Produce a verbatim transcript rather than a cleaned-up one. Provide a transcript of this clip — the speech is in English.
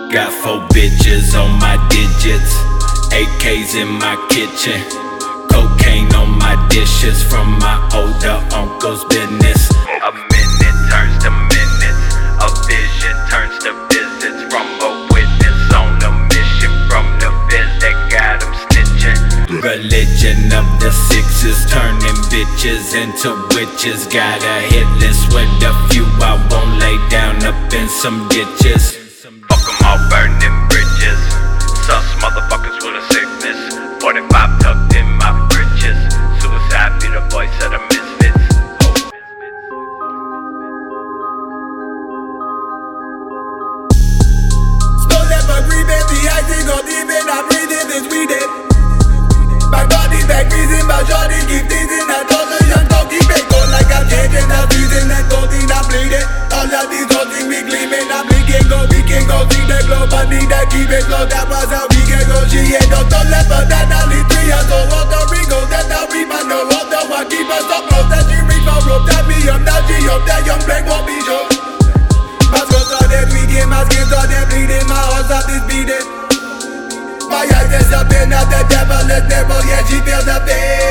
Got four bitches on my digits, A Ks in my kitchen, cocaine on my dishes from my older uncle's business. A minute turns to minutes, a vision turns to visits, from a witness on a mission from the feds that got them snitching. Religion of the sixes, turning bitches into witches. Got a hit list with a few I won't lay down up in some ditches. Fuck 'em all, burning bridges. Sus motherfuckers with a sickness. forty-five tucked in my britches. Suicide be the voice of the misfits. Stole that but breathe it. The icing go deep in. I breathe it, it's we did. My body back reason, my shorty keep teasing. I told the young dog keep it cold like I'm changing. I'm season that gold in, I'm bleeding. All of these old things we gleaming. I'm blinking, go, we can go. See the glow, but need that keep it slow. That was how we can go. She ain't no don't let but that only three years old. Walter Rigo, that now we man no water. What keep us up close, that she reach for rope. That me up, that she up, that young black won't be sure. My scars are dead, we get my skin are dead, bleeding. My heart's up is beating. My eyes is up in at the devil is devil, yeah, she feels the pain.